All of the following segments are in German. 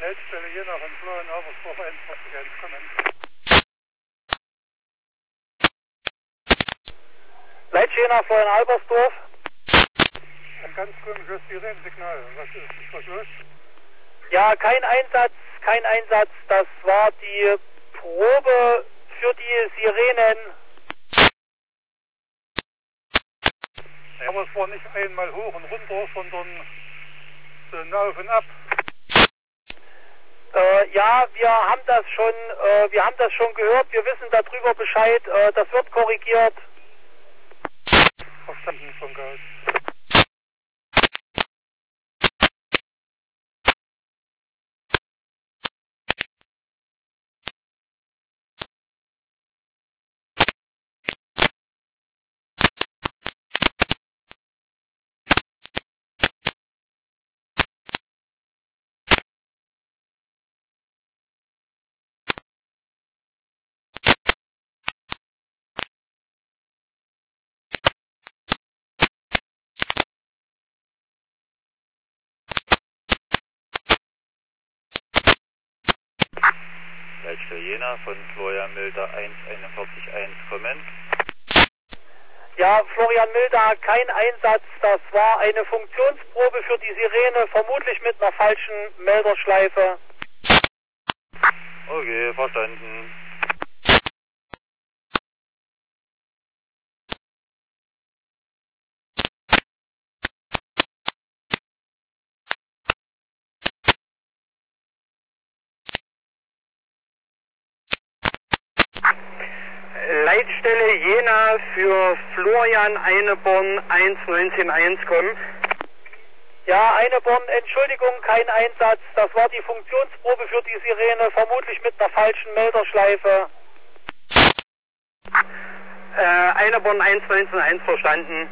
Leitstelle Jena von Florian Albersdorf 41 kommen. Leitstelle Jena Florian Albersdorf. Ein ganz komisches Sirenensignal. Was ist los? Ja, kein Einsatz. Das war die Probe für die Sirenen. Aber es war nicht einmal hoch und runter, sondern so auf und ab. Ja, wir haben das schon gehört. Wir wissen darüber Bescheid. Das wird korrigiert. Verstanden von Gauss. Leitstelle Jena von Florian Milder 1411 kommen. Ja, Florian Milder, kein Einsatz. Das war eine Funktionsprobe für die Sirene, vermutlich mit einer falschen Melderschleife. Okay, verstanden. Leitstelle Jena für Florian Eineborn 1191 kommen. Ja, Eineborn, Entschuldigung, kein Einsatz. Das war die Funktionsprobe für die Sirene, vermutlich mit einer falschen Melderschleife. Eineborn 1191 verstanden.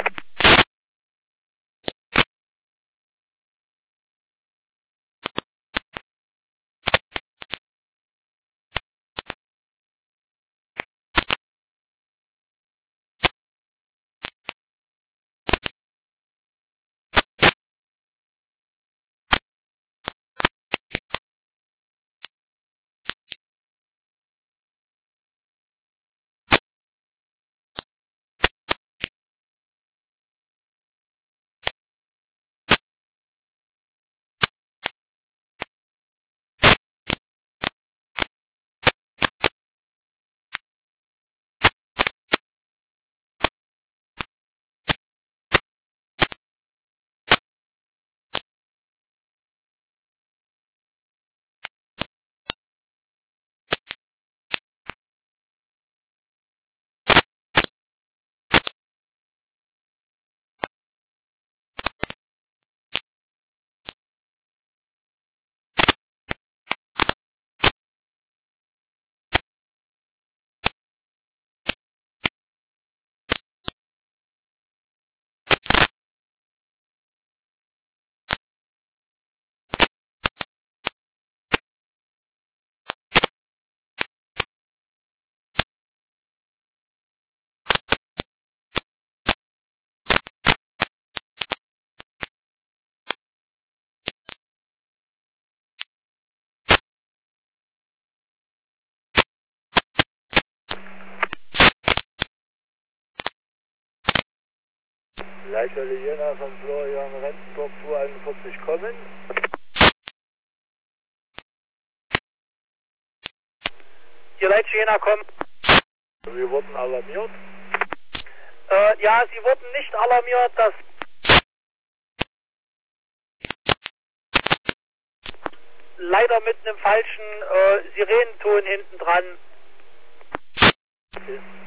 Leitstelle Jena von Florian Rendsdorf 241 kommen. Hier Leitstelle Jena kommen. Wir wurden alarmiert. Ja, Sie wurden nicht alarmiert. Das leider mit einem falschen Sirenenton hinten dran. Okay.